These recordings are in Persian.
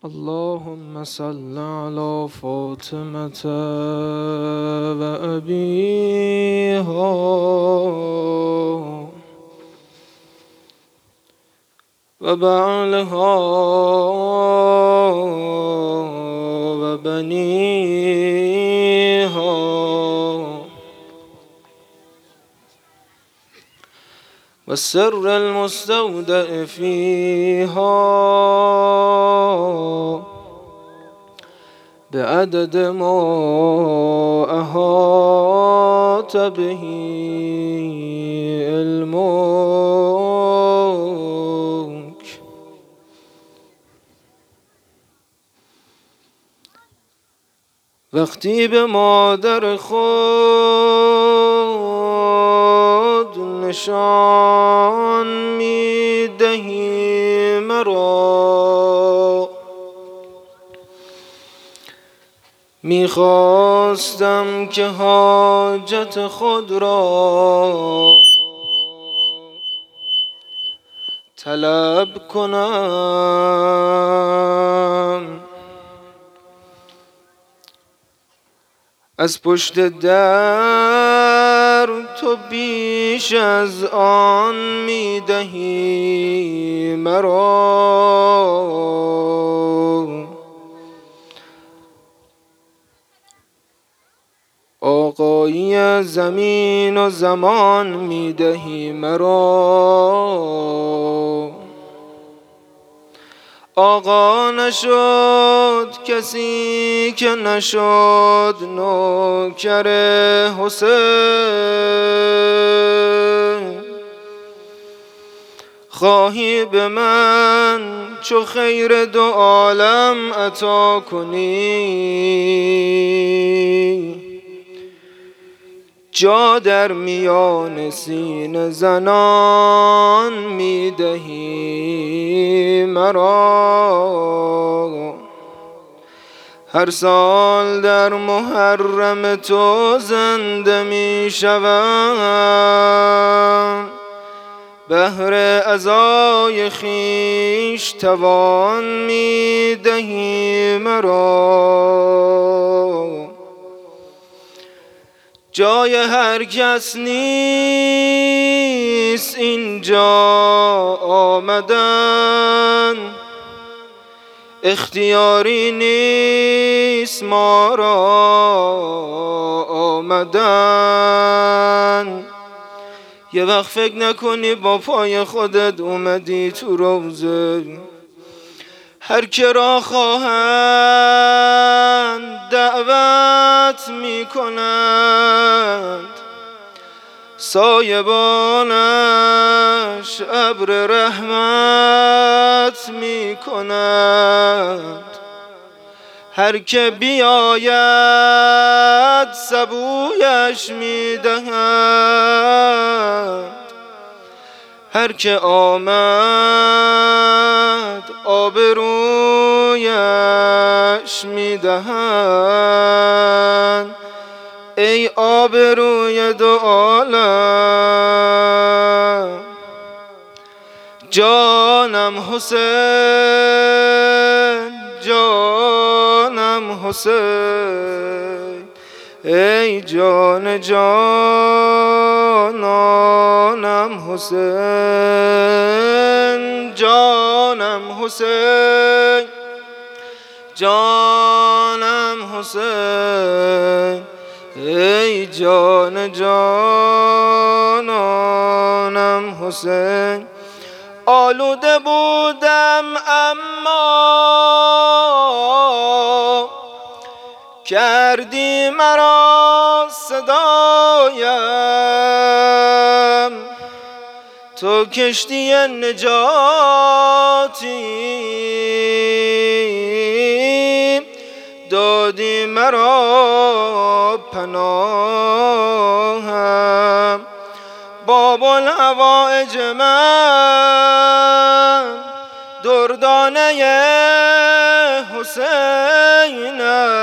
اللهم صل على فاطمة وأبيها وبعلها وبنيها والسر المستودع فيها بعدد ما أحاط به علمك. وقتی به مادر خود نشان می دهی مرا، می خواستم که حاجت خود را طلب کنم. از پشت در تو بیش از آن می دهی مرا. آقایی زمین و زمان می دهی مرا. آقا نشد کسی که نشد نوکر حسین. خواهی به من چو خیر دو عالم عطا کنی، جا در میان سینه زنان می دهی مرا. هر سال در محرم تو زنده می شوم، بهر عزای خویش توان می دهی مرا. جای هر کس نیست اینجا آمدن، اختیاری نیست ما را آمدن. یه وقت فکر نکنی با پای خودت اومدی تو روزه. هر که را خواهند دعوت می کنند، سایبانش ابر رحمت می کنند. هر که بیاید سبویش می دهند، هر که آمد آبرویش می دهند. ای آبروی دو عالم، جانم حسین، جانم حسین. ای جان جانانم حسین، جانم حسین، جانم حسین. ای جان جانانم حسین. آلوده بودم اما کردی مرا صدایم. تو کشتی نجاتی، دادی مرا پناهم. باب الحوائج من دردانه حسین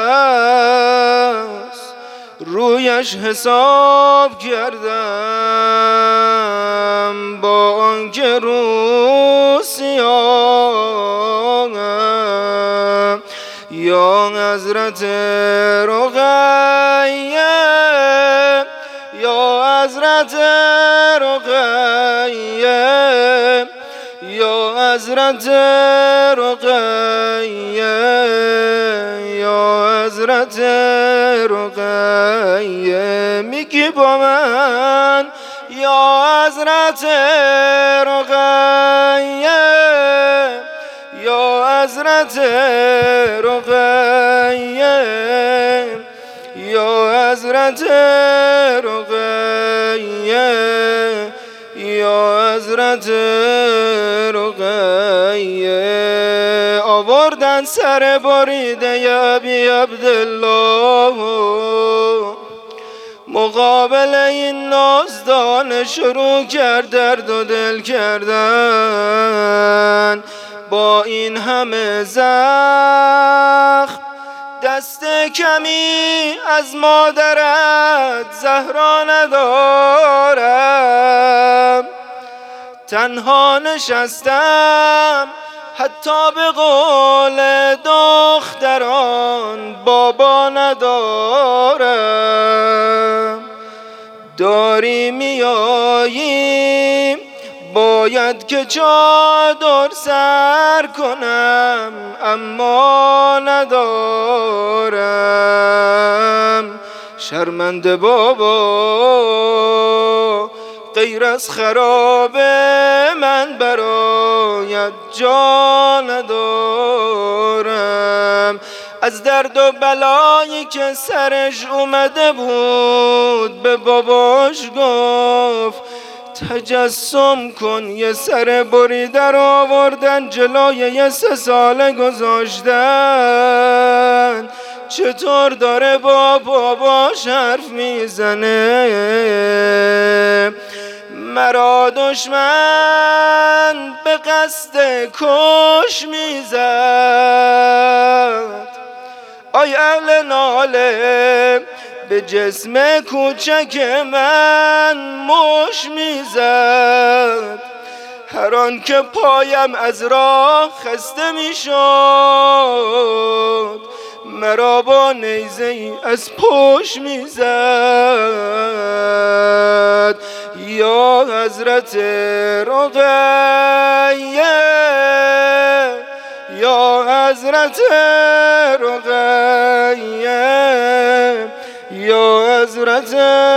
است، رویش حساب کردم با آنکه رو سیاه حضرت رقیه یا حضرت رقیه یا حضرت رقیه یا حضرت رقیه میگی با من یا حضرت رقیه یا حضرت رقیه یا حضرت رقیه یا حضرت رقیه آوردن سر بریده ابی عبدالله مقابل این نازدان شروع کرد درد و دل کردن با این همه زخم دست کمی از مادرت زهرا ندارم تنها نشستم حتی به قول دختران بابا ندارم داری میایی باید که چادر سر کنم اما ندارم شرمنده بابا غیر از خراب من برایت جا ندارم از درد و بلایی که سرش اومده بود به باباش گفت تجسم کن یه سر بریده رو آوردن جلوی یه 3 ساله گذاشتن چطور داره با باباش حرف میزنه مرا دشمن به قصد کش میزد آی اهل ناله به جسم کوچک من مش میزد هر آن که پایم از راه خسته میشد مرا با نیزه ای از پشت میزد یا حضرت رقیه یا حضرت رقیه یا حضرت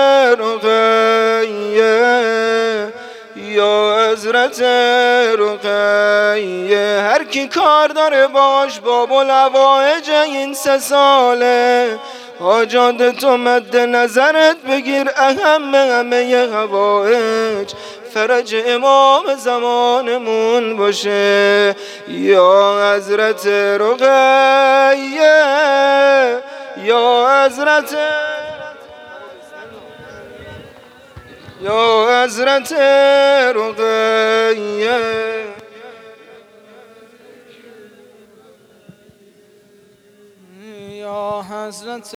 رقیه یا حضرت رقیه هر کی کار داره باش باب و لوایج این 3 ساله حاجات تو مد نظرت بگیر اهم همه حوایج فرج امام زمانمون باشه یا حضرت رقیه یا حضرت یا حضرت رقیه یا حضرت